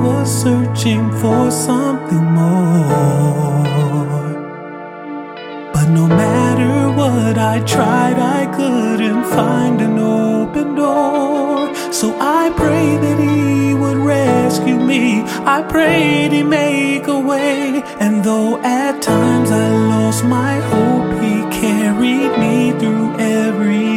was searching for something more. But no matter what I tried, I couldn't find an open door. So I prayed that He would rescue me. I prayed He'd make a way. And though at times I lost my hope, He carried me through every